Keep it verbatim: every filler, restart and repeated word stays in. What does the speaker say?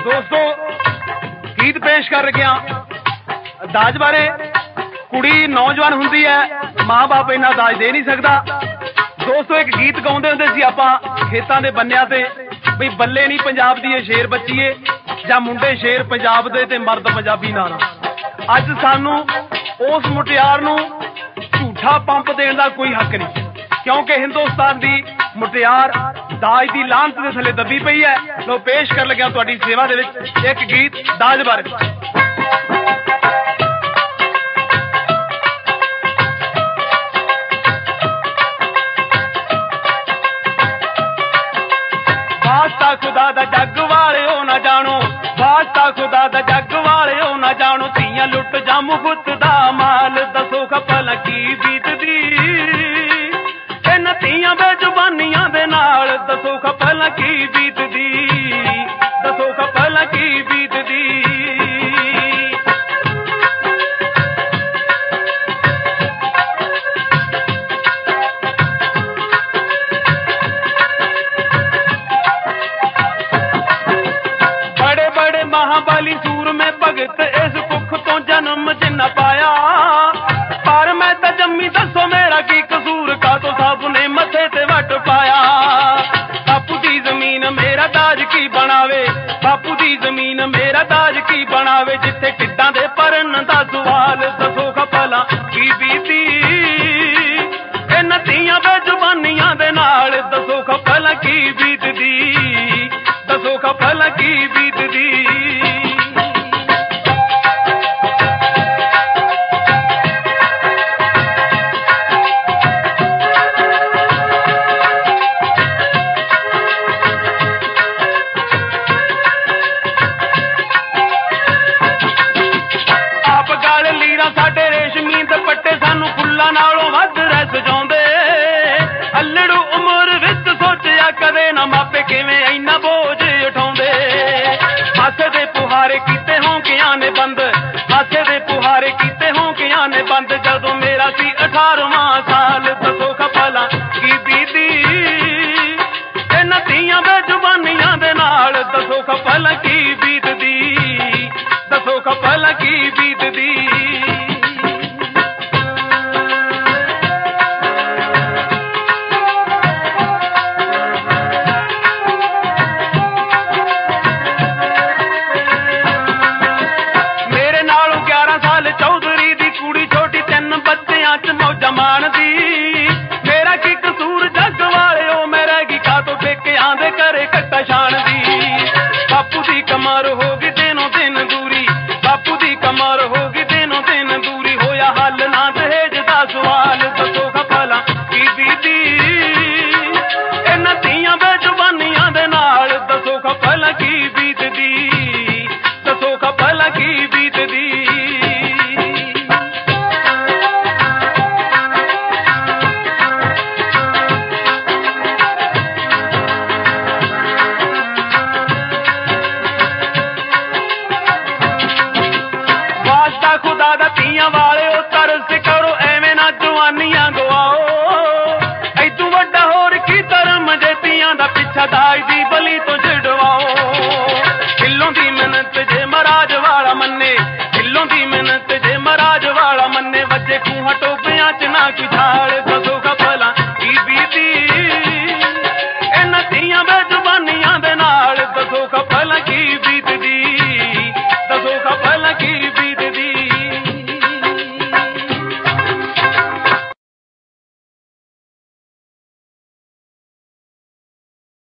दोस्तों गीत पेश कर रहा दाज बारे। कुड़ी नौजवान हुंदी है, माँ बाप इन्ना दाज दे नहीं सकता। दोस्तों एक गीत गाउंदे हुंदे सी आपां खेतां दे बन्नियां ते बई बल्ले नहीं पंजाब दी शेर बच्चीए जां मुंडे शेर पंजाब दे ते मर्द पंजाबी ना ना। अज सानू उस मुटियार नू झूठा पंप देण दा कोई हक नहीं, क्योंकि हिंदुस्तान दी मुटियार दाज दी लानत दे थले दबी पई है। लो पेश कर लग्या तुहाडी सेवा दे विच एक गीत दाज बारे। वास्ता खुदा दा जग वालिओ ना जानो, वास्ता खुदा दा जग वालिओ ना जानो, धीआं लुट जा मुफ्त दा माल, दसो खपल की बीतदी इन्हां धीआं बेजुबानियां दे नाल, दसो खपल की बीतदी, दसो खपल की बीतदी। महाबाली सूर में भगत इस कुख तो जन्म जिन्ना पाया, पर मैं तो जम्मी दसो मेरा की कसूर का, तो सब ने मथे ते वट पाया। बापू दी जमीन मेरा दाज की बनावे, बापू दी जमीन मेरा दाज की बनावे, जिथे टिड्डां दे परन दा सवाल, दसो खपला की बीती इन्हां धीआं बेजुबानियां दे नाल, दसो खपला की बीतदी, दसो खपला की बीतदी। साडे रेशमी दुपट्टे सानू फुल्लां नालों वध रह सजाउंदे, अल्लड़ू उमर विच सोचिया कदे ना मापे किवें इन्ना बोझ उठाउंदे। हाथे दे पुहारे कीते होंकियां ने बंद, हाथे दे पुहारे कीते होंकियां ने बंद, जदों मेरा सी अठारवां साल, दसो खपला की बीती इन्हां धीआं बेजुबानियां दे नाल, दसो खपला की बीतदी, दसो खपला की बीतदी। मेरा की कसूर जग वालिओ मेरा की खातो पेकियां दे करे कट्टा शान दी। बापू दी कमर होगी दिनों दिन दूरी, बापू दी कमर होगी दिनों दिन दूरी, होया हल ना दहेज दा सवाल, दसो खपला की बीती इन्हां धीआं बेजुबानियां दे नाल, दसो खपला की बीतदी, दसो खपला की बीतदी। खुदा दा धीआं वालिओ तरस करो एवें ना जवानियां गवाओ, ऐतों वड्डा होर की धर्म जे धीआं दा पिछा दाज दी